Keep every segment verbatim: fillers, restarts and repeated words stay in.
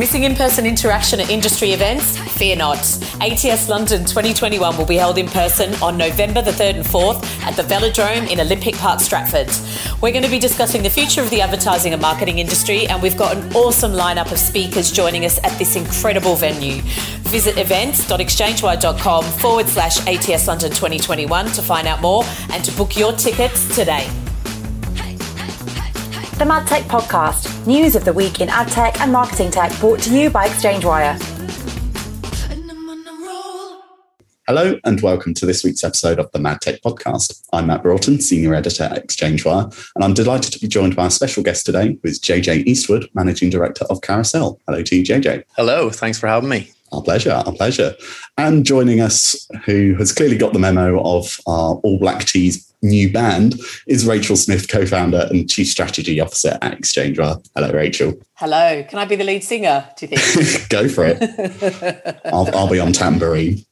Missing in-person interaction at industry events? Fear not. A T S London twenty twenty-one will be held in person on November the third and fourth at the Velodrome in Olympic Park, Stratford. We're going to be discussing the future of the advertising and marketing industry, and we've got an awesome lineup of speakers joining us at this incredible venue. Visit events.exchangewire.com forward slash ATS London twenty twenty-one to find out more and to book your tickets today. The MadTech Podcast, news of the week in ad tech and marketing tech, brought to you by ExchangeWire. Hello and welcome to this week's episode of the MadTech Podcast. I'm Matt Broughton, Senior Editor at ExchangeWire, and I'm delighted to be joined by our special guest today, who is J J Eastwood, Managing Director of Carousel. Hello to you, J J. Hello, thanks for having me. Our pleasure, our pleasure. And joining us, who has clearly got the memo of our All Black Tees new band, is Rachel Smith, co-founder and Chief Strategy Officer at ExchangeWire. Hello, Rachel. Hello. Can I be the lead singer, do you think? Go for it. I'll, I'll be on tambourine.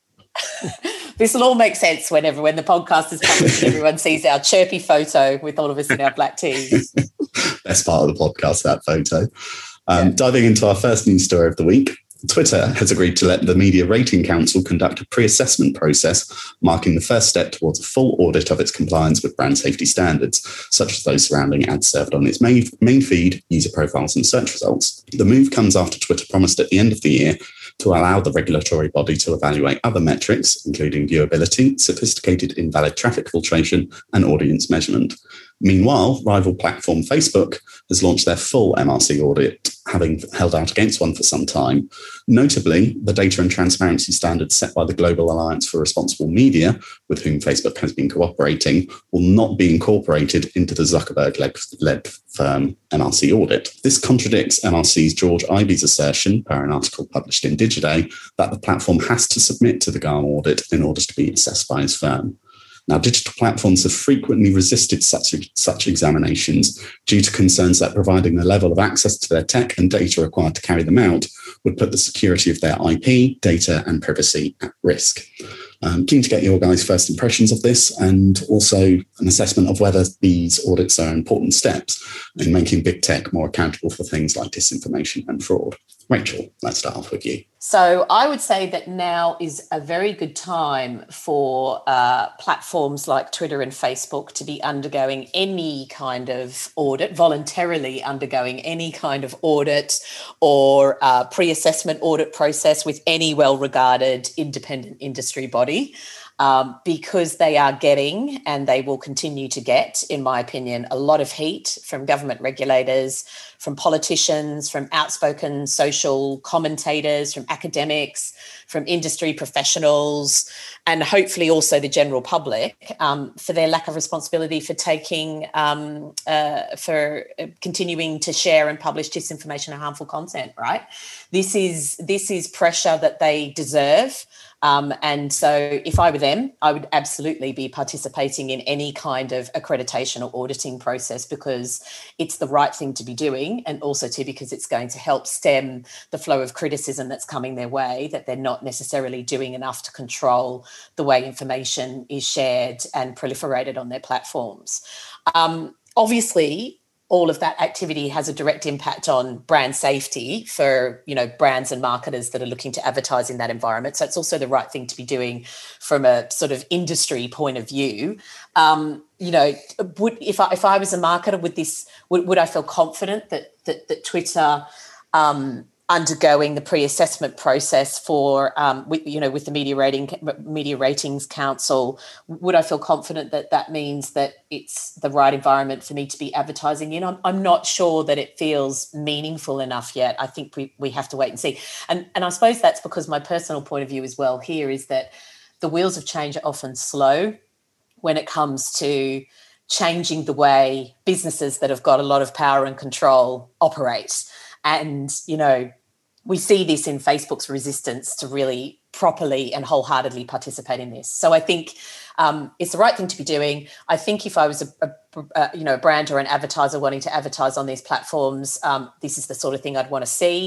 This will all make sense whenever when the podcast is published and everyone sees our chirpy photo with all of us in our black tees. Best part of the podcast, that photo. Um, yeah. Diving into our first news story of the week, Twitter has agreed to let the Media Rating Council conduct a pre-assessment process, marking the first step towards a full audit of its compliance with brand safety standards, such as those surrounding ads served on its main, main feed, user profiles and search results. The move comes after Twitter promised at the end of the year to allow the regulatory body to evaluate other metrics, including viewability, sophisticated invalid traffic filtration, and audience measurement. Meanwhile, rival platform Facebook has launched their full M R C audit, having held out against one for some time. Notably, the data and transparency standards set by the Global Alliance for Responsible Media, with whom Facebook has been cooperating, will not be incorporated into the Zuckerberg-led firm M R C audit. This contradicts M R C's George Ivy's assertion, per an article published in Digiday, that the platform has to submit to the G A R M audit in order to be assessed by his firm. Now, digital platforms have frequently resisted such, such examinations due to concerns that providing the level of access to their tech and data required to carry them out would put the security of their I P, data and privacy at risk. I'm keen to get your guys' first impressions of this and also an assessment of whether these audits are important steps in making big tech more accountable for things like disinformation and fraud. Rachel, let's start off with you. So I would say that now is a very good time for uh, platforms like Twitter and Facebook to be undergoing any kind of audit, voluntarily undergoing any kind of audit or uh, pre-assessment audit process with any well-regarded independent industry body. Um, because they are getting, and they will continue to get, in my opinion, a lot of heat from government regulators, from politicians, from outspoken social commentators, from academics, from industry professionals, and hopefully also the general public um, for their lack of responsibility for taking, um, uh, for continuing to share and publish disinformation and harmful content, right? This is, this is pressure that they deserve. Um, and so if I were them, I would absolutely be participating in any kind of accreditation or auditing process because it's the right thing to be doing, and also too because it's going to help stem the flow of criticism that's coming their way, that they're not necessarily doing enough to control the way information is shared and proliferated on their platforms. Um, obviously, all of that activity has a direct impact on brand safety for, you know, brands and marketers that are looking to advertise in that environment. So it's also the right thing to be doing from a sort of industry point of view. Um, you know, would if I if I was a marketer, would this would, would I feel confident that that, that Twitter um, undergoing the pre-assessment process for, um, with, you know, with the Media Rating Media Ratings Council, would I feel confident that that means that it's the right environment for me to be advertising in? I'm, I'm not sure that it feels meaningful enough yet. I think we we have to wait and see. And and I suppose that's because my personal point of view as well here is that the wheels of change are often slow when it comes to changing the way businesses that have got a lot of power and control operate. And, you know, we see this in Facebook's resistance to really properly and wholeheartedly participate in this. So I think um, it's the right thing to be doing. I think if I was a, a, a you know a brand or an advertiser wanting to advertise on these platforms, um, this is the sort of thing I'd want to see.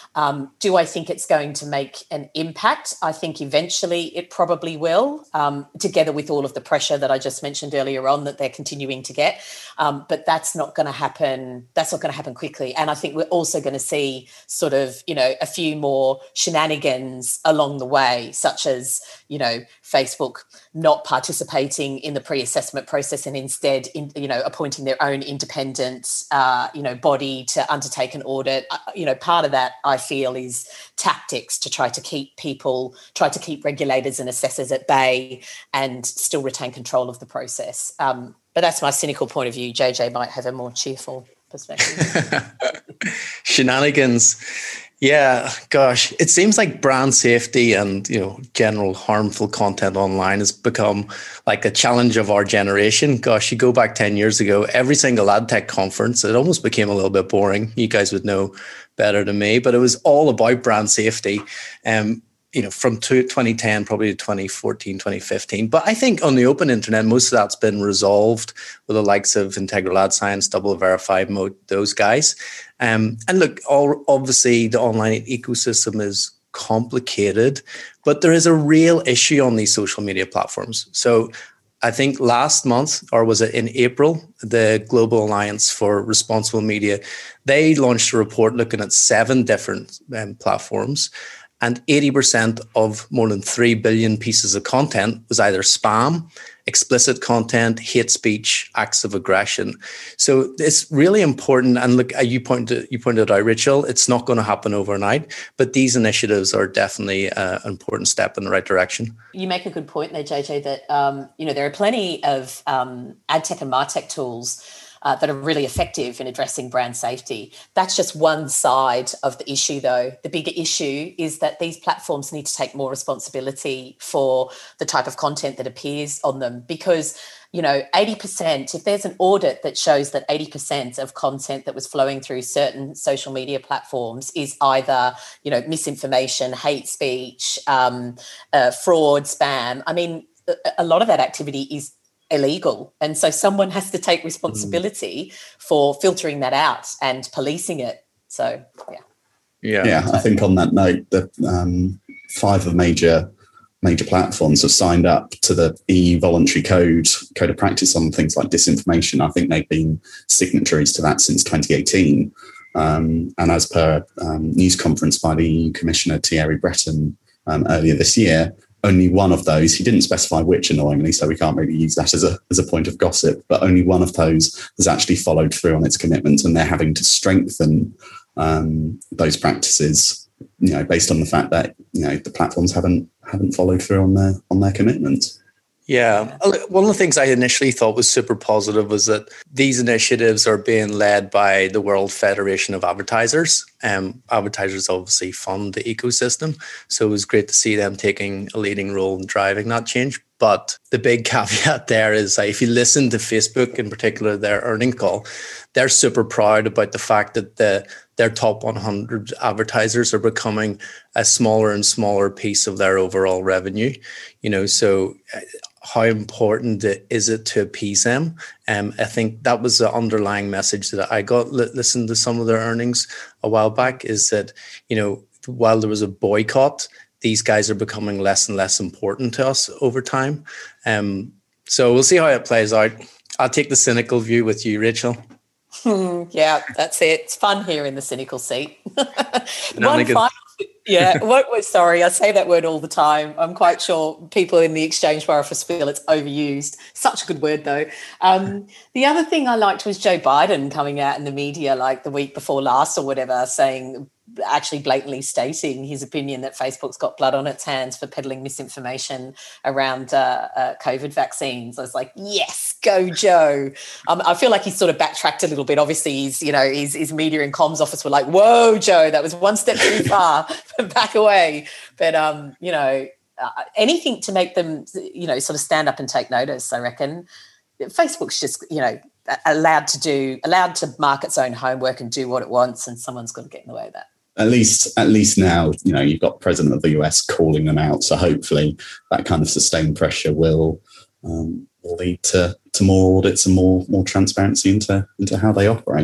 Um, do I think it's going to make an impact? I think eventually it probably will, um, together with all of the pressure that I just mentioned earlier on that they're continuing to get. Um, but that's not going to happen. That's not going to happen quickly. And I think we're also going to see sort of, you know, a few more shenanigans along the way, such as, you know, Facebook not participating in the pre-assessment process and instead, in, you know, appointing their own independent, uh, you know, body to undertake an audit. Uh, you know, part of that I feel is tactics to try to keep people, try to keep regulators and assessors at bay and still retain control of the process. Um, but that's my cynical point of view. J J might have a more cheerful perspective. Shenanigans. Yeah, gosh, it seems like brand safety and, you know, general harmful content online has become like a challenge of our generation. Gosh, you go back ten years ago, every single ad tech conference, it almost became a little bit boring. You guys would know better than me, but it was all about brand safety. Um, you know, from twenty ten probably to twenty fourteen, twenty fifteen. But I think on the open internet, most of that's been resolved with the likes of Integral Ad Science, Double Verify, Mode, those guys. Um, and look, all, obviously the online ecosystem is complicated, but there is a real issue on these social media platforms. So I think last month, or was it in April, the Global Alliance for Responsible Media, they launched a report looking at seven different um, platforms. And eighty percent of more than three billion pieces of content was either spam, explicit content, hate speech, acts of aggression. So it's really important. And look, you pointed, you pointed out, Rachel, it's not going to happen overnight, but these initiatives are definitely uh, an important step in the right direction. You make a good point there, J J, that um, you know, there are plenty of um, ad tech and martech tools Uh, that are really effective in addressing brand safety. That's just one side of the issue, though. The bigger issue is that these platforms need to take more responsibility for the type of content that appears on them, because, you know, eighty percent, if there's an audit that shows that eighty percent of content that was flowing through certain social media platforms is either, you know, misinformation, hate speech, um, uh, fraud, spam, I mean, a, a lot of that activity is illegal. And so someone has to take responsibility mm. for filtering that out and policing it. So, yeah. Yeah, yeah I think on that note, the um, five of major major platforms have signed up to the E U voluntary code, code of practice on things like disinformation. I think they've been signatories to that since twenty eighteen. Um, and as per um, news conference by the E U Commissioner Thierry Breton um, earlier this year, only one of those, he didn't specify which, annoyingly, so we can't really use that as a as a point of gossip, but only one of those has actually followed through on its commitment, and they're having to strengthen um, those practices, you know, based on the fact that, you know, the platforms haven't haven't followed through on their on their commitments. Yeah. One of the things I initially thought was super positive was that these initiatives are being led by the World Federation of Advertisers. Um, advertisers obviously fund the ecosystem. So it was great to see them taking a leading role in driving that change. But the big caveat there is uh, if you listen to Facebook, in particular, their earnings call, they're super proud about the fact that the their top one hundred advertisers are becoming a smaller and smaller piece of their overall revenue. You know, so how important is it to appease them? Um, I think that was the underlying message that I got listening to some of their earnings a while back, is that, you know, while there was a boycott, these guys are becoming less and less important to us over time. Um, so we'll see how it plays out. I'll take the cynical view with you, Rachel. Yeah, that's it. It's fun here in the cynical seat. One final, yeah, what, sorry, I say that word all the time. I'm quite sure people in the Exchange Bar office feel it's overused. Such a good word, though. Um, the other thing I liked was Joe Biden coming out in the media like the week before last or whatever, saying, actually blatantly stating his opinion that Facebook's got blood on its hands for peddling misinformation around uh, uh, COVID vaccines. I was like, yes, go Joe. Um, I feel like he's sort of backtracked a little bit. Obviously, he's, you know, his, his media and comms office were like, whoa, Joe, that was one step too far, back away. But, um, you know, uh, anything to make them, you know, sort of stand up and take notice, I reckon. Facebook's just, you know, allowed to do, allowed to mark its own homework and do what it wants, and someone's got to get in the way of that. At least, at least now, you know, you've got the president of the U S calling them out. So hopefully that kind of sustained pressure will um, will lead to, to more audits and more more transparency into into how they operate.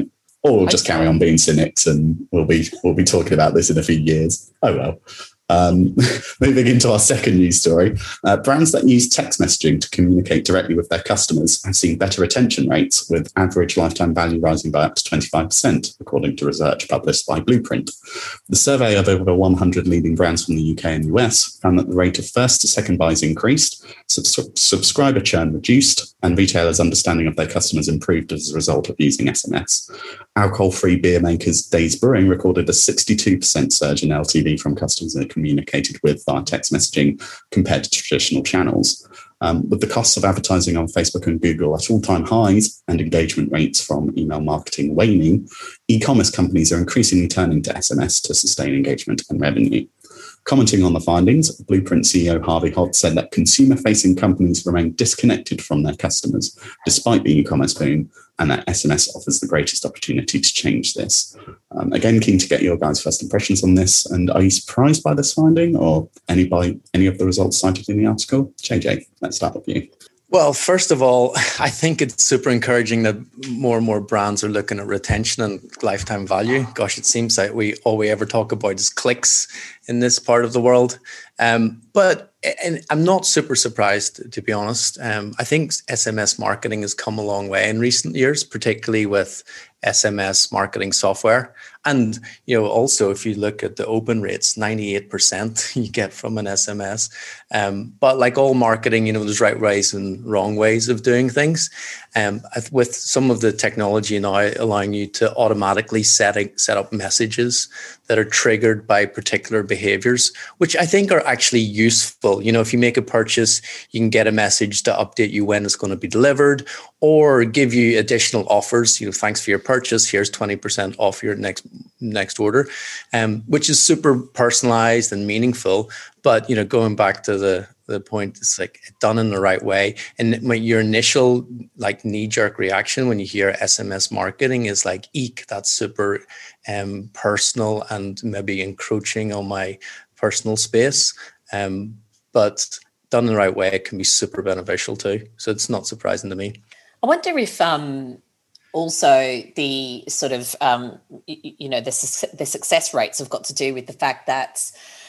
Or we'll just carry on being cynics and we'll be we'll be talking about this in a few years. Oh well. Um, moving into our second news story, uh, brands that use text messaging to communicate directly with their customers have seen better retention rates, with average lifetime value rising by up to twenty-five percent, according to research published by Blueprint. The survey of over one hundred leading brands from the U K and U S found that the rate of first to second buys increased, subs- subscriber churn reduced, and retailers' understanding of their customers improved as a result of using S M S. Alcohol-free beer makers Days Brewing recorded a sixty-two percent surge in L T V from customers they communicated with via text messaging compared to traditional channels. Um, with the costs of advertising on Facebook and Google at all-time highs and engagement rates from email marketing waning, e-commerce companies are increasingly turning to S M S to sustain engagement and revenue. Commenting on the findings, Blueprint C E O Harvey Holt said that consumer-facing companies remain disconnected from their customers despite the e-commerce boom, and that S M S offers the greatest opportunity to change this. Um, again, keen to get your guys' first impressions on this. And are you surprised by this finding or any by any of the results cited in the article? J J, let's start with you. Well, first of all, I think it's super encouraging that more and more brands are looking at retention and lifetime value. Gosh, it seems like we all we ever talk about is clicks in this part of the world. Um, but and I'm not super surprised, to be honest. Um, I think S M S marketing has come a long way in recent years, particularly with S M S marketing software. And, you know, also if you look at the open rates, ninety-eight percent you get from an S M S. Um, but like all marketing, you know, there's right ways and wrong ways of doing things. Um, with some of the technology now allowing you to automatically set, set up messages that are triggered by particular behaviors, which I think are actually useful. You know, if you make a purchase, you can get a message to update you when it's going to be delivered or give you additional offers. You know, thanks for your purchase. Here's twenty percent off your next next order, um, which is super personalized and meaningful. But, you know, going back to the the point, it's like done in the right way. And your initial like knee-jerk reaction when you hear S M S marketing is like, eek, that's super um, personal and maybe encroaching on my personal space. Um, but done in the right way, it can be super beneficial too. So it's not surprising to me. I wonder if um, also the sort of, um, you, you know, the, the success rates have got to do with the fact that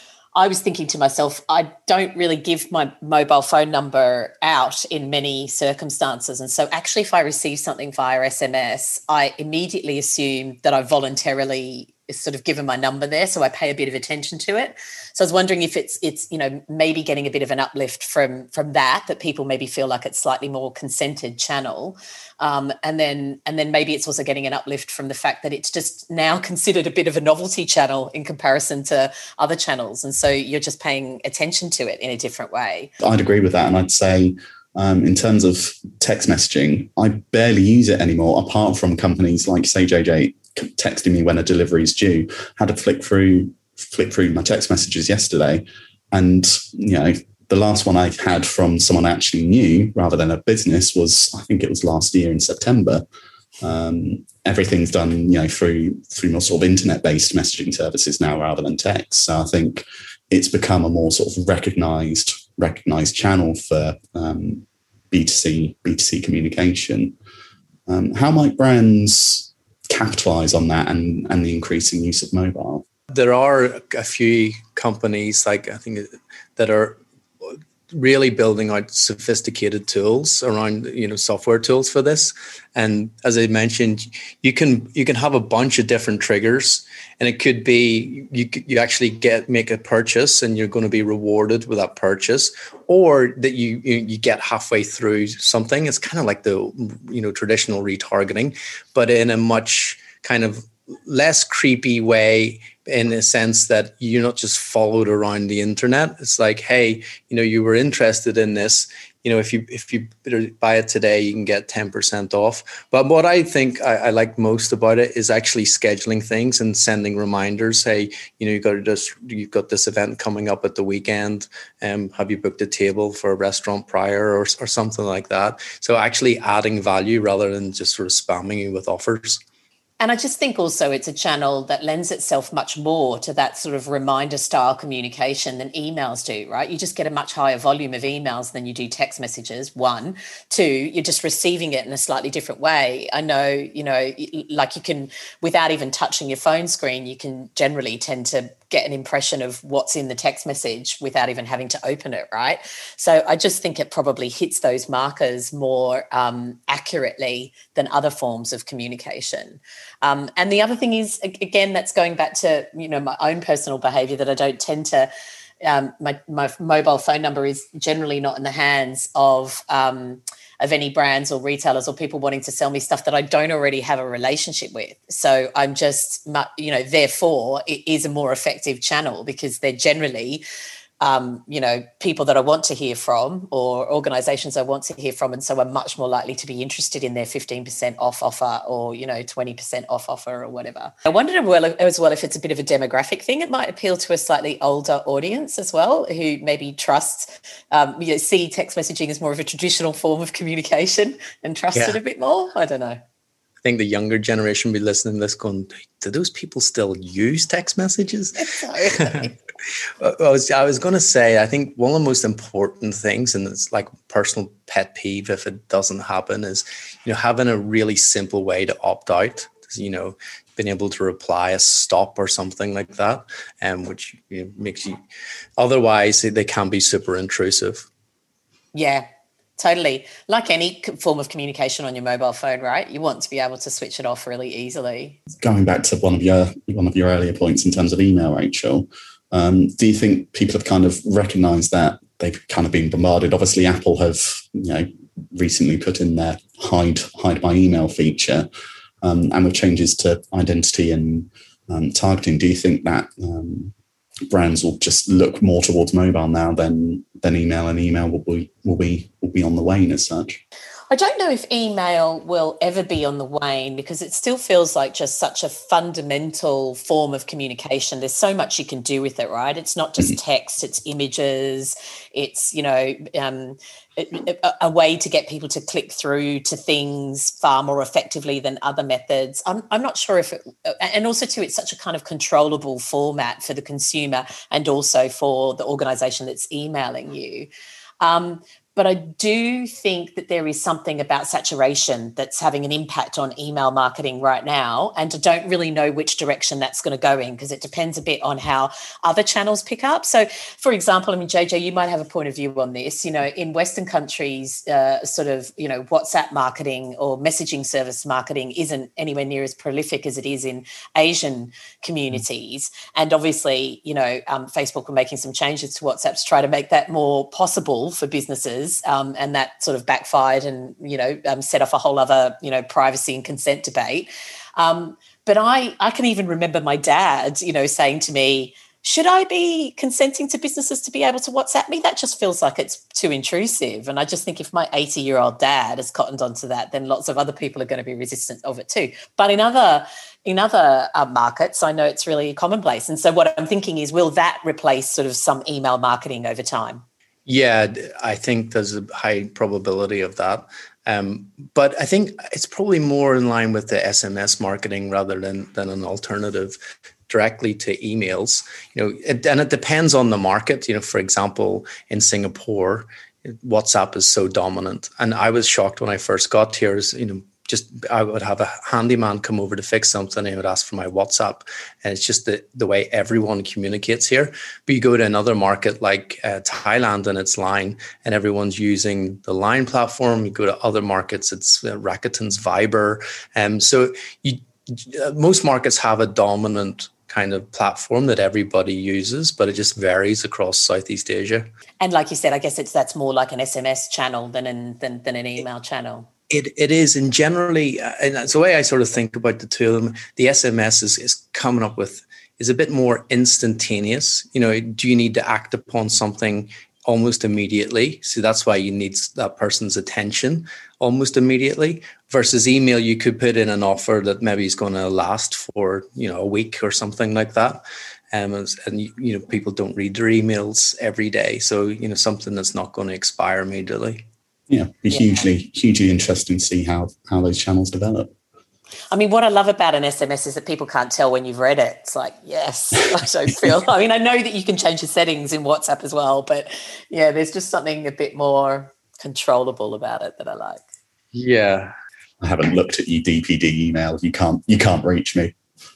I was thinking to myself, I don't really give my mobile phone number out in many circumstances. And so actually, if I receive something via S M S, I immediately assume that I voluntarily sort of given my number there. So I pay a bit of attention to it. So I was wondering if it's, it's you know, maybe getting a bit of an uplift from, from that, that people maybe feel like it's slightly more consented channel. Um, and then and then maybe it's also getting an uplift from the fact that it's just now considered a bit of a novelty channel in comparison to other channels. And so you're just paying attention to it in a different way. I'd agree with that. And I'd say um, in terms of text messaging, I barely use it anymore, apart from companies like, say, J J texting me when a delivery is due. Had to flick through flick through my text messages yesterday. And, you know, the last one I had from someone I actually knew rather than a business was, I think it was last year in September. Um, everything's done, you know, through through more sort of internet-based messaging services now rather than text. So I think it's become a more sort of recognized recognized channel for um, B two C B two C communication. Um, how might brands capitalize on that and, and the increasing use of mobile? There are a few companies, like I think, that are really building out sophisticated tools around, you know, software tools for this. And as I mentioned, you can you can have a bunch of different triggers, and it could be you you actually get make a purchase and you're going to be rewarded with that purchase, or that you you, you get halfway through something. It's kind of like the, you know, traditional retargeting, but in a much kind of less creepy way, in a sense that you're not just followed around the internet. It's like, hey, you know, you were interested in this. You know, if you if you buy it today, you can get ten percent off. But what I think I, I like most about it is actually scheduling things and sending reminders. Hey, you know, you got this, you've got this event coming up at the weekend. Um, have you booked a table for a restaurant prior, or or something like that? So actually adding value rather than just sort of spamming you with offers. And I just think also it's a channel that lends itself much more to that sort of reminder style communication than emails do, right? You just get a much higher volume of emails than you do text messages, one. Two, you're just receiving it in a slightly different way. I know, you know, like you can, without even touching your phone screen, you can generally tend to get an impression of what's in the text message without even having to open it, right? So I just think it probably hits those markers more um, accurately than other forms of communication. Um, and the other thing is, again, that's going back to, you know, my own personal behaviour, that I don't tend to, um, my, my mobile phone number is generally not in the hands of um, of any brands or retailers or people wanting to sell me stuff that I don't already have a relationship with. So I'm just, you know, therefore it is a more effective channel because they're generally, um, you know, people that I want to hear from or organisations I want to hear from. And so I'm much more likely to be interested in their fifteen percent off offer or, you know, twenty percent off offer or whatever. I wondered as well if it's a bit of a demographic thing. It might appeal to a slightly older audience as well, who maybe trust, um, you know, see text messaging as more of a traditional form of communication and trust yeah. it a bit more. I don't know. I think the younger generation will be listening to this going, do those people still use text messages? Sorry. I was, I was going to say, I think one of the most important things, and it's like personal pet peeve if it doesn't happen, is, you know, having a really simple way to opt out, you know, being able to reply a stop or something like that, um, which you know, makes you, otherwise they can be super intrusive. Yeah. Totally. Like any form of communication on your mobile phone, right? You want to be able to switch it off really easily. Going back to one of your one of your earlier points in terms of email, Rachel, um, do you think people have kind of recognised that they've kind of been bombarded? Obviously, Apple have, you know, recently put in their hide hide my email feature, um, and with changes to identity and um, targeting, do you think that um, brands will just look more towards mobile now than than email, and email will be will be will be on the wane as such? I don't know if email will ever be on the wane because it still feels like just such a fundamental form of communication. There's so much you can do with it, right? It's not just text, it's images, it's, you know, um, a, a way to get people to click through to things far more effectively than other methods. I'm, I'm not sure if it, and also too, it's such a kind of controllable format for the consumer and also for the organisation that's emailing you. Um, But I do think that there is something about saturation that's having an impact on email marketing right now. And I don't really know which direction that's going to go in because it depends a bit on how other channels pick up. So, for example, I mean, J J, you might have a point of view on this. You know, in Western countries, uh, sort of, you know, WhatsApp marketing or messaging service marketing isn't anywhere near as prolific as it is in Asian communities. And obviously, you know, um, Facebook were making some changes to WhatsApp to try to make that more possible for businesses. Um, and that sort of backfired and, you know, um, set off a whole other, you know, privacy and consent debate. Um, but I, I can even remember my dad, you know, saying to me, should I be consenting to businesses to be able to WhatsApp me? That just feels like it's too intrusive. And I just think if my eighty-year-old dad has cottoned onto that, then lots of other people are going to be resistant of it too. But in other in other uh, markets, I know it's really commonplace. And so what I'm thinking is, will that replace sort of some email marketing over time? Yeah, I think there's a high probability of that. Um, but I think it's probably more in line with the S M S marketing rather than, than an alternative directly to emails. You know, it, and it depends on the market. You know, for example, in Singapore, WhatsApp is so dominant. And I was shocked when I first got here, you know, just I would have a handyman come over to fix something and he would ask for my WhatsApp. And it's just the, the way everyone communicates here. But you go to another market like uh, Thailand and it's Line and everyone's using the Line platform. You go to other markets, it's uh, Rakuten's Viber. Um, so you, uh, most markets have a dominant kind of platform that everybody uses, but it just varies across Southeast Asia. And like you said, I guess it's that's more like an S M S channel than an, than, than an email channel. It it is, and generally, uh, and that's the way I sort of think about the two of them. The S M S is, is coming up with is a bit more instantaneous. You know, do you need to act upon something almost immediately? So that's why you need that person's attention almost immediately. Versus email, you could put in an offer that maybe is going to last for you know a week or something like that. Um, and you know, people don't read their emails every day, so you know something that's not going to expire immediately. Yeah, be hugely, hugely interesting to see how, how those channels develop. I mean, what I love about an S M S is that people can't tell when you've read it. It's like, yes, I don't feel, I mean, I know that you can change the settings in WhatsApp as well, but yeah, there's just something a bit more controllable about it that I like. Yeah. I haven't looked at your D P D email. You can't, you can't reach me.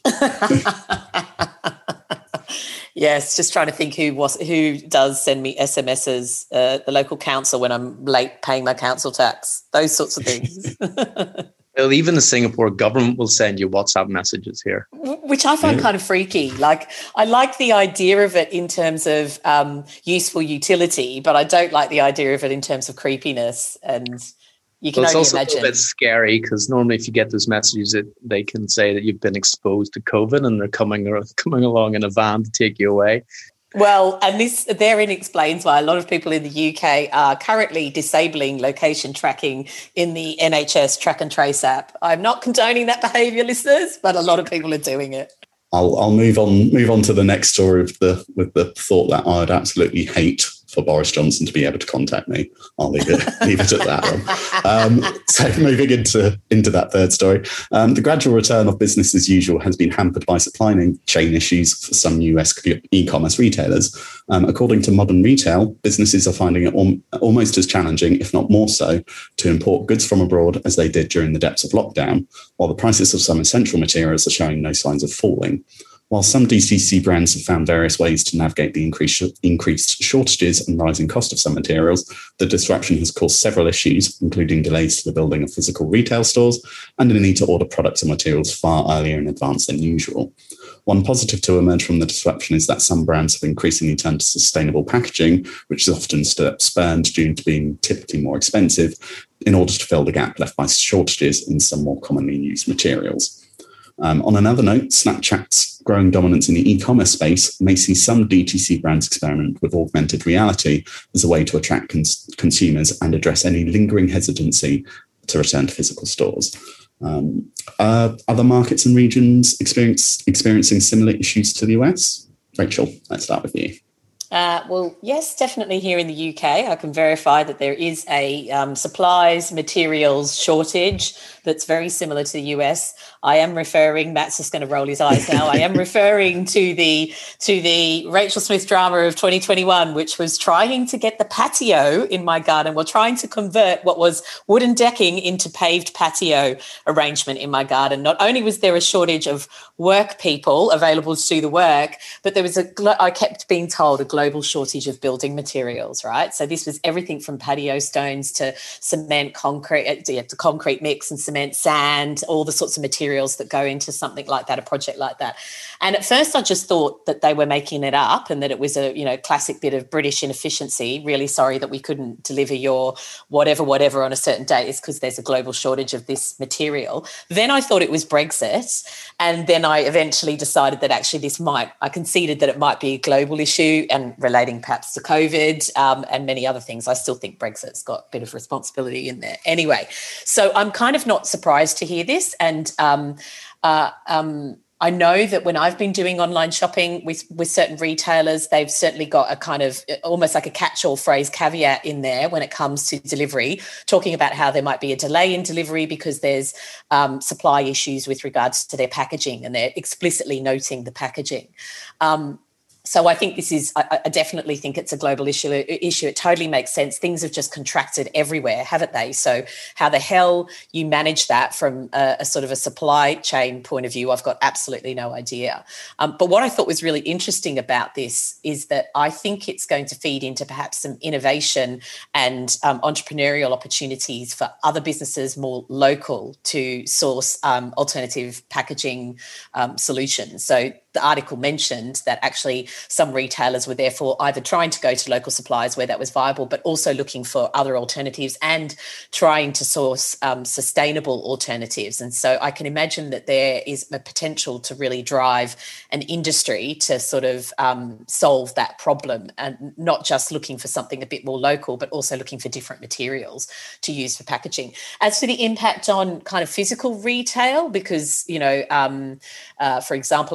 Yes, just trying to think who was who does send me S M Ses, uh, the local council when I'm late paying my council tax, those sorts of things. Well, even the Singapore government will send you WhatsApp messages here. Which I find yeah. kind of freaky. Like, I like the idea of it in terms of um, useful utility, but I don't like the idea of it in terms of creepiness. And you can well, it's only also imagine. a little bit scary because normally if you get those messages, it, they can say that you've been exposed to COVID and they're coming, or, coming along in a van to take you away. Well, and this therein explains why a lot of people in the U K are currently disabling location tracking in the N H S track and trace app. I'm not condoning that behaviour, listeners, but a lot of people are doing it. I'll I'll move on move on to the next story with the with the thought that I'd absolutely hate for Boris Johnson to be able to contact me. I'll leave it leave it at that one. Um, so moving into into that third story, um, the gradual return of business as usual has been hampered by supply chain issues for some U S e-commerce retailers. Um, according to Modern Retail, businesses are finding it al- almost as challenging, if not more so, to import goods from abroad as they did during the depths of lockdown, while the prices of some essential materials are showing no signs of falling. While some D C C brands have found various ways to navigate the increased, increased shortages and rising cost of some materials, the disruption has caused several issues, including delays to the building of physical retail stores and the need to order products and materials far earlier in advance than usual. One positive to emerge from the disruption is that some brands have increasingly turned to sustainable packaging, which is often spurned due to being typically more expensive, in order to fill the gap left by shortages in some more commonly used materials. Um, on another note, Snapchat's growing dominance in the e-commerce space may see some D T C brands experiment with augmented reality as a way to attract cons- consumers and address any lingering hesitancy to return to physical stores. Um, are other markets and regions experience, experiencing similar issues to the U S? Rachel, let's start with you. Uh, well, yes, definitely here in the U K. I can verify that there is a um, supplies, materials shortage that's very similar to the U S. I am referring, Matt's just going to roll his eyes now, I am referring to the to the Rachel Smith drama of twenty twenty-one, which was trying to get the patio in my garden. We're trying to convert what was wooden decking into paved patio arrangement in my garden. Not only was there a shortage of work people available to do the work, but there was a, I kept being told, a global shortage of building materials, right? So this was everything from patio stones to cement, concrete, to concrete mix and cement, sand, all the sorts of materials that go into something like that, a project like that. And at first I just thought that they were making it up and that it was a, you know, classic bit of British inefficiency. Really sorry that we couldn't deliver your whatever, whatever on a certain date. It's because there's a global shortage of this material. Then I thought it was Brexit. And then I eventually decided that actually this might, I conceded that it might be a global issue and relating perhaps to COVID um, and many other things. I still think Brexit's got a bit of responsibility in there. Anyway, so I'm kind of not surprised to hear this. And um, uh, um, I know that when I've been doing online shopping with, with certain retailers, they've certainly got a kind of almost like a catch-all phrase caveat in there when it comes to delivery, talking about how there might be a delay in delivery because there's um, supply issues with regards to their packaging, and they're explicitly noting the packaging. Um, So I think this is, I, I definitely think it's a global issue. Issue. It totally makes sense. Things have just contracted everywhere, haven't they? So how the hell you manage that from a, a sort of a supply chain point of view, I've got absolutely no idea. Um, but what I thought was really interesting about this is that I think it's going to feed into perhaps some innovation and um, entrepreneurial opportunities for other businesses more local to source um, alternative packaging um, solutions. So the article mentioned that actually some retailers were therefore either trying to go to local suppliers where that was viable, but also looking for other alternatives and trying to source um, sustainable alternatives. And so I can imagine that there is a potential to really drive an industry to sort of um, solve that problem, and not just looking for something a bit more local, but also looking for different materials to use for packaging. As for the impact on kind of physical retail, because, you know, um, uh, for example, I found that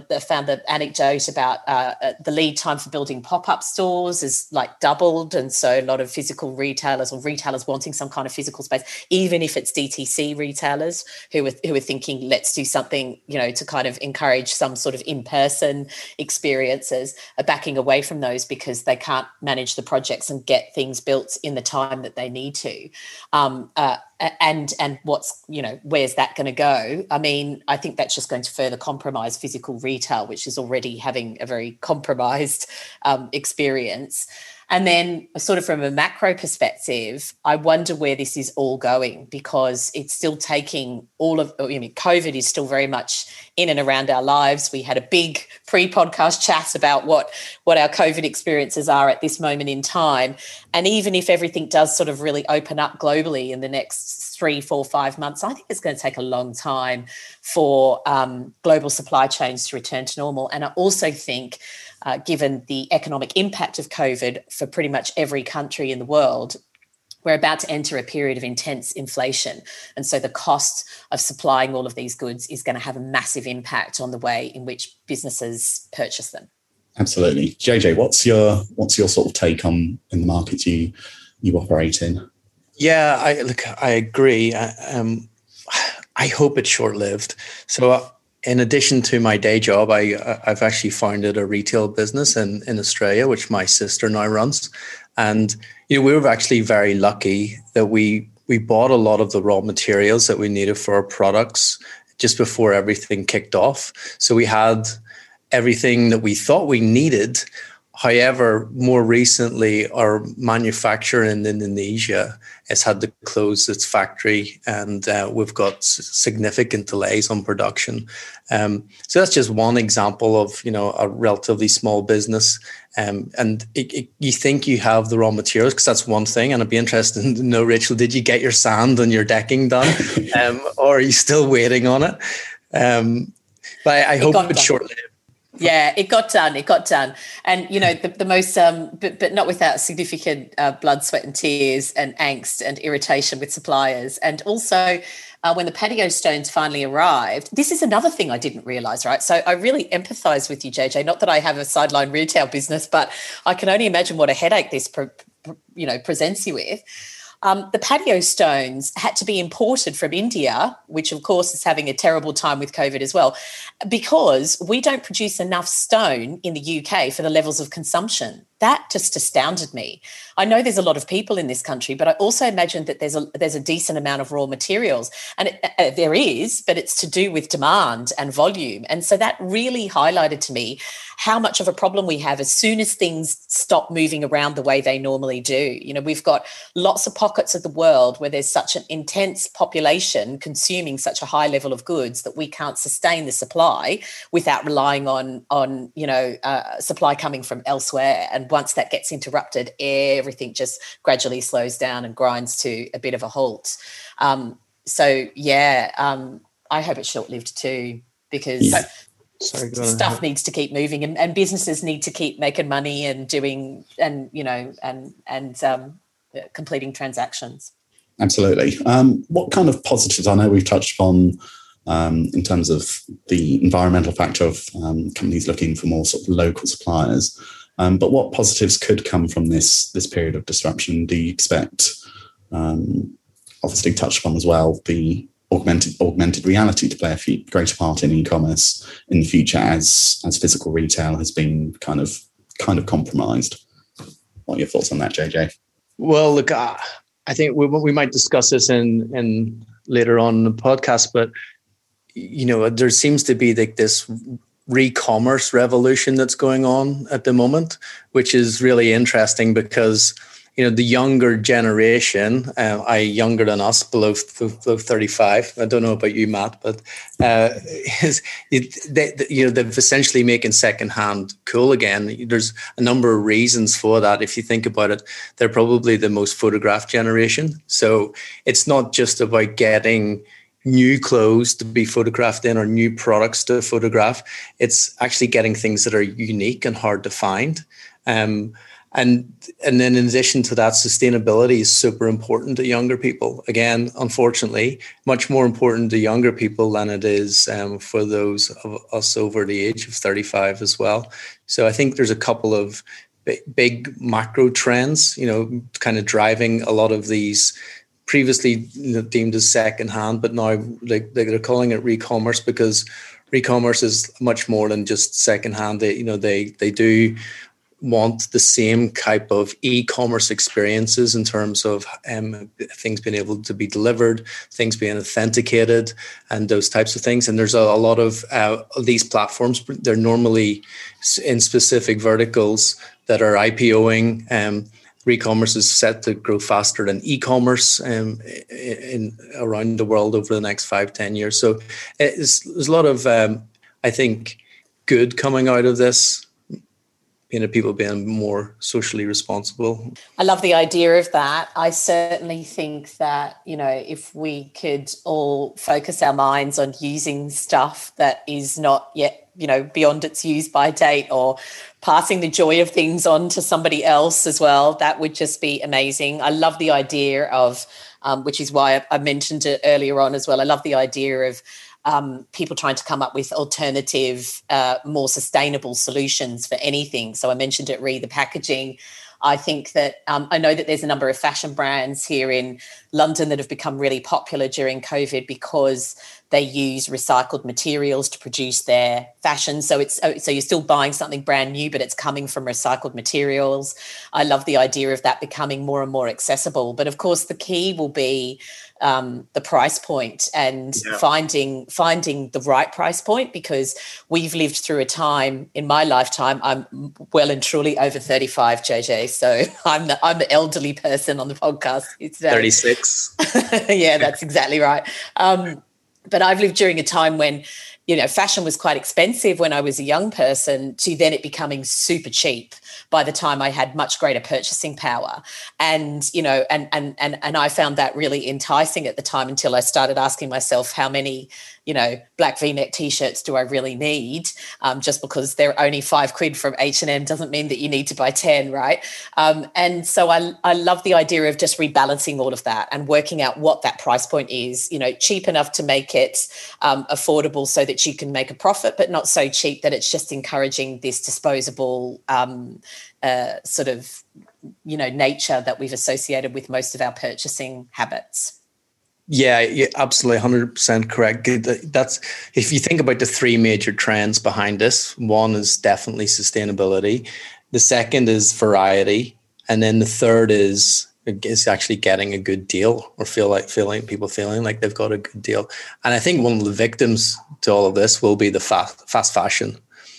the, found the anecdote about uh, the lead time for building pop-up stores is like doubled. And so a lot of physical retailers or retailers wanting some kind of physical space, even if it's D T C retailers who are, who are thinking, let's do something, you know, to kind of encourage some sort of in-person experiences, are backing away from those because they can't manage the projects and get things built in the time that they need to. Um, uh, and and what's, you know, where's that going to go? I mean, I think that's just going to further compromise physical retail, which is already having a very compromised um, experience. And then sort of from a macro perspective, I wonder where this is all going, because it's still taking all of, I mean, COVID is still very much in and around our lives. We had a big pre-podcast chat about what, what our COVID experiences are at this moment in time. And even if everything does sort of really open up globally in the next three, four, five months, I think it's going to take a long time for um, global supply chains to return to normal. And I also think, Uh, given the economic impact of COVID for pretty much every country in the world, we're about to enter a period of intense inflation. And so the cost of supplying all of these goods is going to have a massive impact on the way in which businesses purchase them. Absolutely. J J, what's your what's your sort of take on in the markets you you operate in? Yeah, I look, I agree. I, um, I hope it's short-lived. So uh, in addition to my day job, I, I've actually founded a retail business in, in Australia, which my sister now runs. And you know, we were actually very lucky that we we bought a lot of the raw materials that we needed for our products just before everything kicked off. So we had everything that we thought we needed. However, more recently, our manufacturer in Indonesia has had to close its factory, and uh, we've got significant delays on production. Um, so that's just one example of, you know, a relatively small business. Um, and it, it, you think you have the raw materials, because that's one thing. And I'd be interested to know, Rachel, did you get your sand and your decking done, um, or are you still waiting on it? Um, but I, I hope it's short-lived. Yeah, it got done. It got done. And, you know, the, the most, um, but, but not without significant uh, blood, sweat and tears and angst and irritation with suppliers. And also uh, when the patio stones finally arrived, this is another thing I didn't realise, right? So I really empathise with you, J J. Not that I have a sideline retail business, but I can only imagine what a headache this, pre- you know, presents you with. Um, the patio stones had to be imported from India, which of course is having a terrible time with COVID as well, because we don't produce enough stone in the U K for the levels of consumption. That just astounded me. I know there's a lot of people in this country, but I also imagine that there's a there's a decent amount of raw materials, and it, uh, there is, but it's to do with demand and volume. And so that really highlighted to me how much of a problem we have as soon as things stop moving around the way they normally do. You know, we've got lots of pockets of the world where there's such an intense population consuming such a high level of goods that we can't sustain the supply without relying on on you know uh, supply coming from elsewhere. And once that gets interrupted, everything just gradually slows down and grinds to a bit of a halt. Um, so, yeah, um, I hope it's short-lived too, because yeah. Sorry, stuff needs to keep moving, and, and businesses need to keep making money and doing and, you know, and, and um, completing transactions. Absolutely. Um, what kind of positives, I know we've touched upon um, in terms of the environmental factor of um, companies looking for more sort of local suppliers. Um, but what positives could come from this this period of disruption? Do you expect, um, obviously touched upon as well, the augmented augmented reality to play a few, greater part in e-commerce in the future as as physical retail has been kind of kind of compromised? What are your thoughts on that, J J? Well, look, uh, I think we we might discuss this in in later on in the podcast, but you know, there seems to be like this re-commerce revolution that's going on at the moment, which is really interesting because, you know, the younger generation, uh, I younger than us, below, below thirty-five. I don't know about you, Matt, but uh, is it, they, you know, they're essentially making secondhand cool again. There's a number of reasons for that. If you think about it, they're probably the most photographed generation. So it's not just about getting new clothes to be photographed in or new products to photograph. It's actually getting things that are unique and hard to find. Um, And and then in addition to that, sustainability is super important to younger people. Again, unfortunately, much more important to younger people than it is um, for those of us over the age of thirty-five as well. So I think there's a couple of big, big macro trends, you know, kind of driving a lot of these previously deemed as secondhand, but now like they're calling it re-commerce, because re-commerce is much more than just secondhand. They, you know, they they do want the same type of e-commerce experiences in terms of um, things being able to be delivered, things being authenticated, and those types of things. And there's a, a lot of uh, these platforms. They're normally in specific verticals that are IPOing. Um, Re-commerce is set to grow faster than e-commerce um, in, in around the world over the next five, ten years. So it's, there's a lot of, um, I think, good coming out of this. You know, people being more socially responsible. I love the idea of that. I certainly think that, you know, if we could all focus our minds on using stuff that is not yet, you know, beyond its use by date, or passing the joy of things on to somebody else as well, that would just be amazing. I love the idea of, um, which is why I, I mentioned it earlier on as well. I love the idea of Um, people trying to come up with alternative, uh, more sustainable solutions for anything. So I mentioned it, re the packaging. I think that um, I know that there's a number of fashion brands here in London that have become really popular during COVID because they use recycled materials to produce their fashion. So it's so you're still buying something brand new, but it's coming from recycled materials. I love the idea of that becoming more and more accessible. But of course, the key will be um, the price point and yeah. finding finding the right price point, because we've lived through a time in my lifetime. I'm well and truly over thirty-five, J J. So I'm the I'm the elderly person on the podcast today. thirty-six. Yeah, that's exactly right. Um, But I've lived during a time when, you know, fashion was quite expensive when I was a young person, to then it becoming super cheap by the time I had much greater purchasing power. And, you know, and and and and I found that really enticing at the time, until I started asking myself, how many, you know, black V-neck T-shirts do I really need? Um, just because they're only five quid from H and M doesn't mean that you need to buy ten, right? Um, and so I, I love the idea of just rebalancing all of that and working out what that price point is, you know, cheap enough to make it um, affordable so that you can make a profit, but not so cheap that it's just encouraging this disposable um, uh, sort of, you know, nature that we've associated with most of our purchasing habits. Yeah, yeah, absolutely, one hundred percent correct. That's, if you think about the three major trends behind this, one is definitely sustainability. The second is variety, and then the third is is actually getting a good deal, or feel like feeling people feeling like they've got a good deal. And I think one of the victims to all of this will be the fast fast fashion.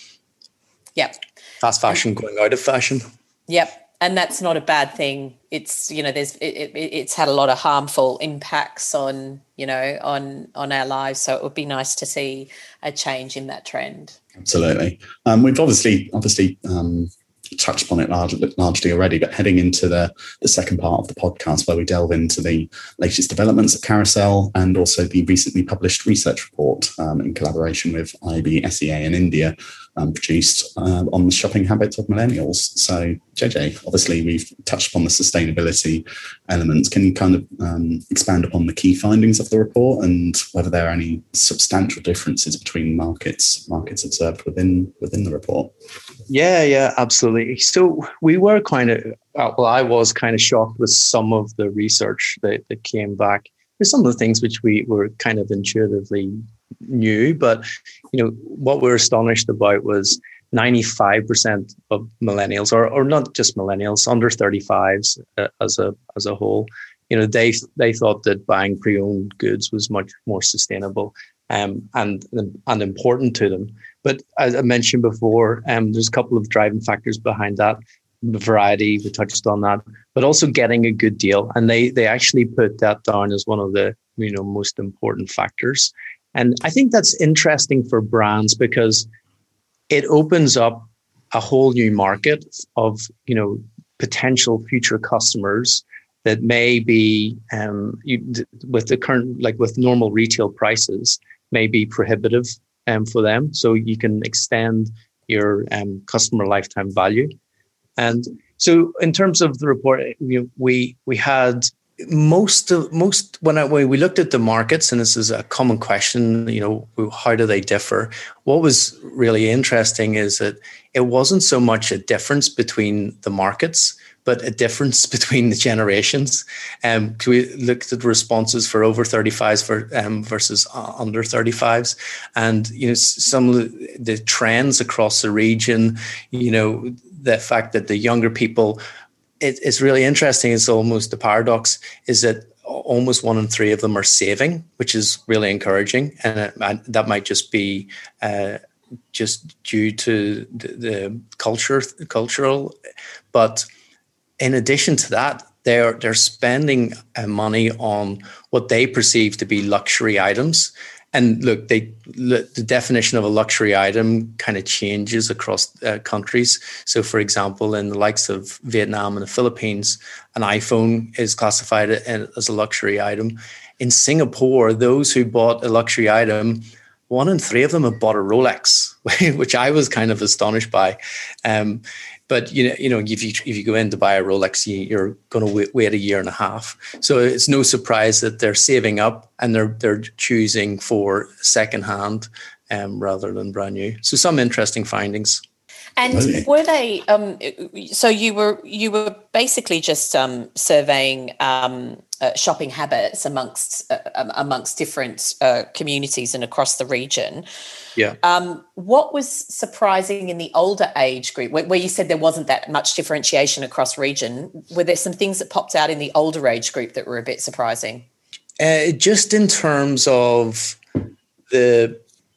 Yep, fast fashion going out of fashion. Yep. And that's not a bad thing. It's, you know, there's it, it, it's had a lot of harmful impacts on, you know, on on our lives. So it would be nice to see a change in that trend. Absolutely. Um, we've obviously obviously um, touched upon it largely, largely already, but heading into the, the second part of the podcast, where we delve into the latest developments at Carousell, and also the recently published research report um, in collaboration with I B S E A in India, um, produced uh, on the shopping habits of millennials. So, J J, obviously we've touched upon the sustainability elements. Can you kind of um, expand upon the key findings of the report, and whether there are any substantial differences between markets markets observed within within the report? Yeah, yeah, absolutely. So we were kind of, well, I was kind of shocked with some of the research that, that came back. There's some of the things which we were kind of intuitively knew, but, you know, what we were astonished about was ninety-five percent of millennials, or or not just millennials, under thirty-fives uh, as a as a whole, you know, they they thought that buying pre-owned goods was much more sustainable um, and and important to them. But as I mentioned before, um, there's a couple of driving factors behind that. The variety, we touched on that, but also getting a good deal. And they they actually put that down as one of the, you know, most important factors. And I think that's interesting for brands, because it opens up a whole new market of, you know, potential future customers that may be um, you, with the current, like with normal retail prices, may be prohibitive um, for them. So you can extend your um, customer lifetime value. And So in terms of the report, you know, we we had most of most when, I, when we looked at the markets, and this is a common question, you know, how do they differ? What was really interesting is that it wasn't so much a difference between the markets, but a difference between the generations. Um, we looked at responses for over thirty-fives for, um, versus under thirty-fives, and you know some of the, the trends across the region. You know, the fact that the younger people, it, it's really interesting. It's almost the paradox is that almost one in three of them are saving, which is really encouraging, and it, that might just be uh, just due to the, the culture, cultural, but in addition to that, they're they're spending uh, money on what they perceive to be luxury items. And look, they look, the definition of a luxury item kind of changes across uh, countries. So, for example, in the likes of Vietnam and the Philippines, an iPhone is classified as a luxury item. In Singapore, those who bought a luxury item, one in three of them have bought a Rolex, which I was kind of astonished by. Um, But you know, you know, if you if you go in to buy a Rolex, you, you're going to wait, wait a year and a half. So it's no surprise that they're saving up and they're they're choosing for secondhand um, rather than brand new. So some interesting findings. And okay. were they? Um, so you were you were basically just um, surveying um, uh, shopping habits amongst uh, amongst different uh, communities and across the region. Yeah. Um, what was surprising in the older age group, where, where you said there wasn't that much differentiation across region? Were there some things that popped out in the older age group that were a bit surprising? Uh, just in terms of the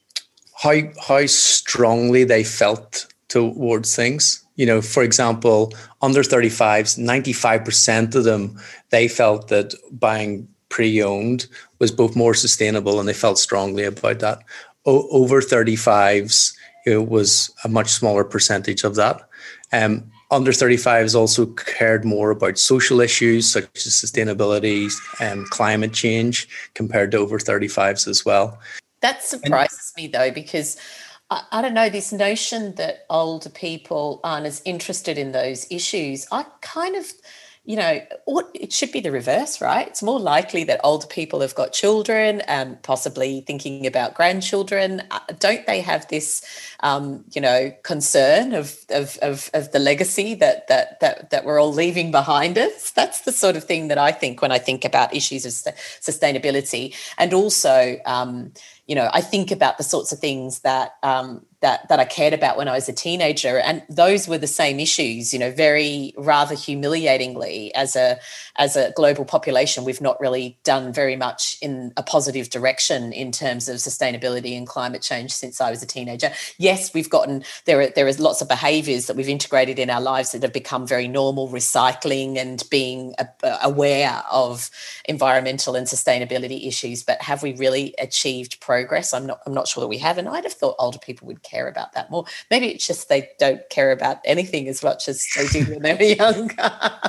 how how strongly they felt towards things. You know, for example, under thirty-fives, ninety-five percent of them, they felt that buying pre-owned was both more sustainable, and they felt strongly about that. O- over thirty-fives, it was a much smaller percentage of that. Um, under thirty-fives also cared more about social issues such as sustainability and climate change compared to over thirty-fives as well. That surprises and, me though, because I, I don't know, this notion that older people aren't as interested in those issues. I kind of, you know, it should be the reverse, right? It's more likely that older people have got children and possibly thinking about grandchildren. Don't they have this, um, you know, concern of, of of of the legacy that that that that we're all leaving behind us? That's the sort of thing that I think when I think about issues of sustainability, and also, um, you know, I think about the sorts of things that um, that that I cared about when I was a teenager, and those were the same issues. You know, very rather humiliatingly, as a as a global population, we've not really done very much in a positive direction in terms of sustainability and climate change since I was a teenager. Yes, we've gotten there. Are, there is lots of behaviours that we've integrated in our lives that have become very normal, recycling and being a, aware of environmental and sustainability issues. But have we really achieved progress? I'm not. I'm not sure that we have, and I'd have thought older people would care about that more. Maybe it's just they don't care about anything as much as they did when they were younger.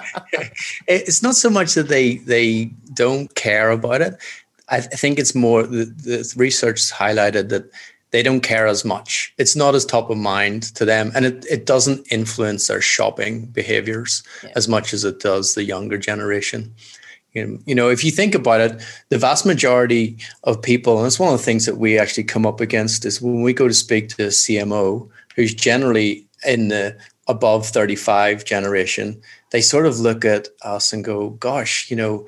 It's not so much that they they don't care about it. I think it's more the, the research highlighted that they don't care as much. It's not as top of mind to them, and it, it doesn't influence their shopping behaviors yeah. as much as it does the younger generation. You know, if you think about it, the vast majority of people, and it's one of the things that we actually come up against, is when we go to speak to a C M O who's generally in the above thirty-five generation, they sort of look at us and go, gosh, you know,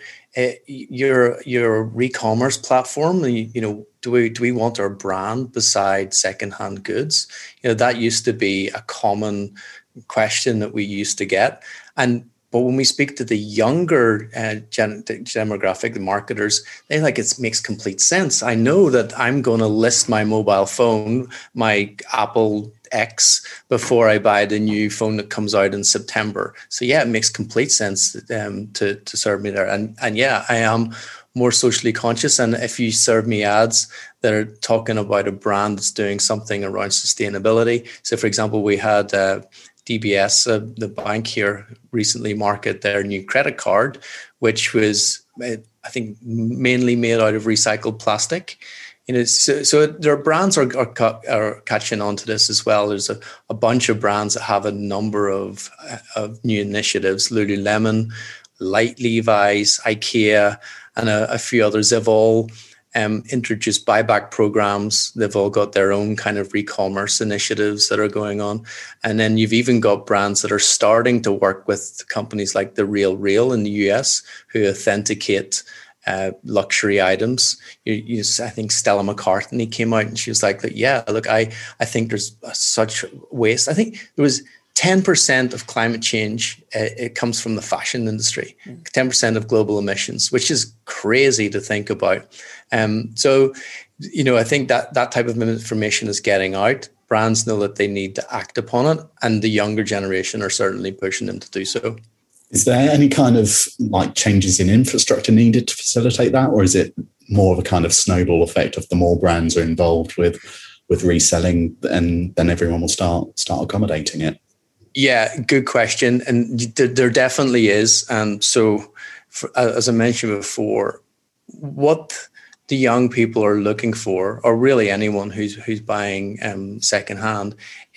your your e-commerce platform, you know, do we do we want our brand beside secondhand goods? You know, that used to be a common question that we used to get. And But when we speak to the younger uh, gen- demographic, the marketers, they like it makes complete sense. I know that I'm going to list my mobile phone, my Apple X, before I buy the new phone that comes out in September. So yeah, it makes complete sense um, to to serve me there. And and yeah, I am more socially conscious. And if you serve me ads that are talking about a brand that's doing something around sustainability, so for example, we had Uh, D B S, uh, the bank here, recently marketed their new credit card, which was, I think, mainly made out of recycled plastic. You know, so, so their brands are, are are catching on to this as well. There's a, a bunch of brands that have a number of of new initiatives: Lululemon, Light Levi's, IKEA, and a, a few others. They've all um, introduced buyback programs. They've all got their own kind of re-commerce initiatives that are going on. And then you've even got brands that are starting to work with companies like The Real Real in the U S, who authenticate uh, luxury items. You, you, I think Stella McCartney came out and she was like, yeah, look, I, I think there's such waste. I think there was ten percent of climate change, uh, it comes from the fashion industry, ten percent of global emissions, which is crazy to think about. Um, so, you know, I think that that type of information is getting out. Brands know that they need to act upon it, and the younger generation are certainly pushing them to do so. Is there any kind of like changes in infrastructure needed to facilitate that, or is it more of a kind of snowball effect of the more brands are involved with with reselling, and then everyone will start start accommodating it? Yeah, good question. And there definitely is. And so, for, as I mentioned before, what the young people are looking for, or really anyone who's who's buying um, secondhand,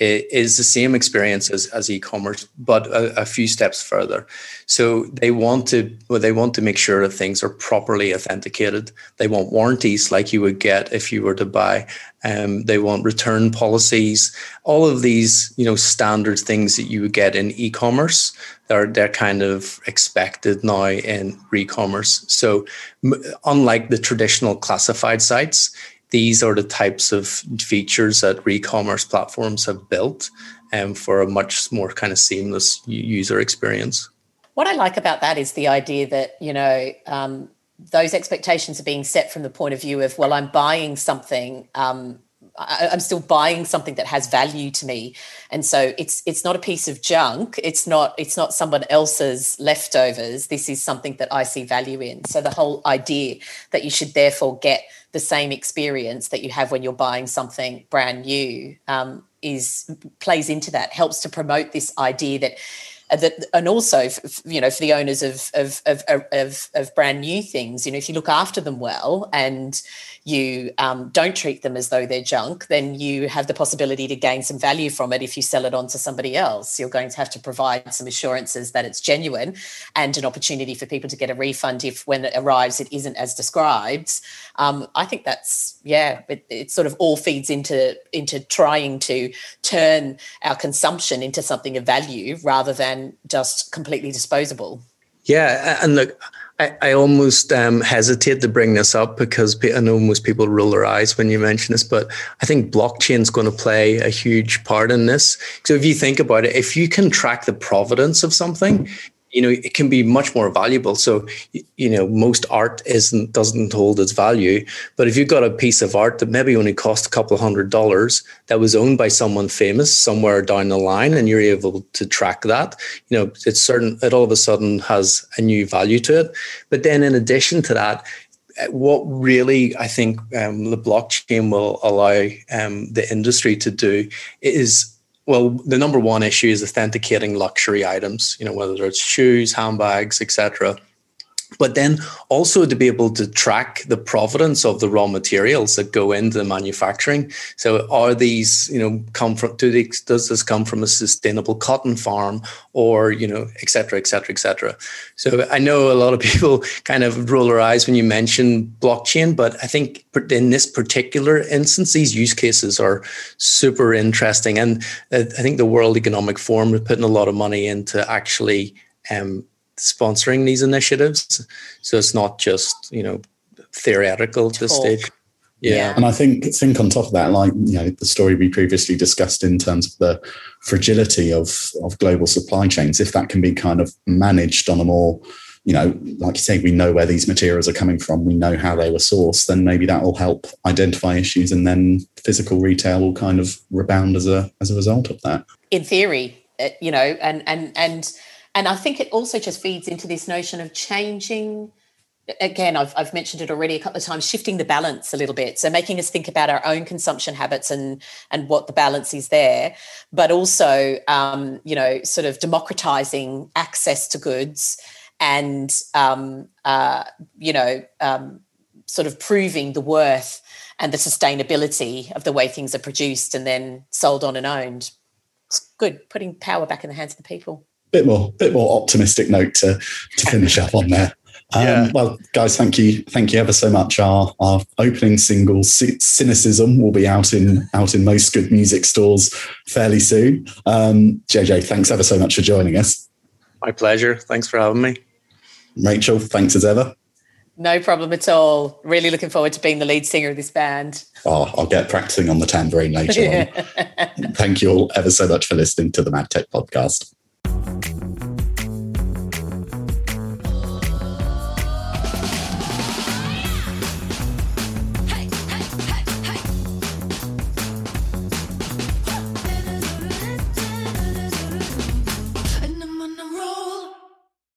is the same experience as, as e-commerce, but a, a few steps further. So they want to well, they want to make sure that things are properly authenticated. They want warranties like you would get if you were to buy. Um, they want return policies. All of these, you know, standard things that you would get in e-commerce, they're they're kind of expected now in re-commerce. So m- unlike the traditional classified sites, these are the types of features that re-commerce platforms have built um, for a much more kind of seamless user experience. What I like about that is the idea that, you know, um, those expectations are being set from the point of view of, well, I'm buying something, um, I, I'm still buying something that has value to me. And so it's it's not a piece of junk. It's not it's not someone else's leftovers. This is something that I see value in. So the whole idea that you should therefore get the same experience that you have when you're buying something brand new um, is plays into that, helps to promote this idea that That, and also, you know, for the owners of, of of of of brand new things, you know, if you look after them well and you um, don't treat them as though they're junk, then you have the possibility to gain some value from it if you sell it on to somebody else. You're going to have to provide some assurances that it's genuine and an opportunity for people to get a refund if when it arrives it isn't as described. Um, I think that's, yeah, it, it sort of all feeds into, into trying to turn our consumption into something of value rather than just completely disposable. Yeah, and look, I, I almost um, hesitate to bring this up because I know most people roll their eyes when you mention this, but I think blockchain is going to play a huge part in this. So if you think about it, if you can track the provenance of something, you know, it can be much more valuable. So, you know, most art isn't doesn't hold its value. But if you've got a piece of art that maybe only cost a couple of hundred dollars that was owned by someone famous somewhere down the line, and you're able to track that, you know, it's certain, it all of a sudden has a new value to it. But then in addition to that, what really I think um, the blockchain will allow um, the industry to do is, well, the number one issue is authenticating luxury items, you know, whether it's shoes, handbags, et cetera. But then also to be able to track the provenance of the raw materials that go into the manufacturing. So are these, you know, come from, do they, does this come from a sustainable cotton farm or, you know, et cetera, et cetera, et cetera. So I know a lot of people kind of roll their eyes when you mention blockchain, but I think in this particular instance, these use cases are super interesting. And I think the World Economic Forum is putting a lot of money into actually um, sponsoring these initiatives, so it's not just, you know, theoretical at this stage. Yeah. yeah, and I think think on top of that, like, you know, the story we previously discussed in terms of the fragility of of global supply chains, if that can be kind of managed on a more, you know, like you say, we know where these materials are coming from, we know how they were sourced, then maybe that will help identify issues, and then physical retail will kind of rebound as a as a result of that. In theory, you know, and and and. And I think it also just feeds into this notion of changing, again, I've, I've mentioned it already a couple of times, shifting the balance a little bit. So making us think about our own consumption habits and, and what the balance is there, but also, um, you know, sort of democratizing access to goods and, um, uh, you know, um, sort of proving the worth and the sustainability of the way things are produced and then sold on and owned. It's good, putting power back in the hands of the people. Bit more, bit more optimistic note to to finish up on there. Um, yeah. Well, guys, thank you, thank you ever so much. Our our opening single, Cynicism, will be out in out in most good music stores fairly soon. Um, J J, thanks ever so much for joining us. My pleasure. Thanks for having me. Rachel, thanks as ever. No problem at all. Really looking forward to being the lead singer of this band. Oh, I'll get practicing on the tambourine later on. Thank you all ever so much for listening to the Mad Tech Podcast.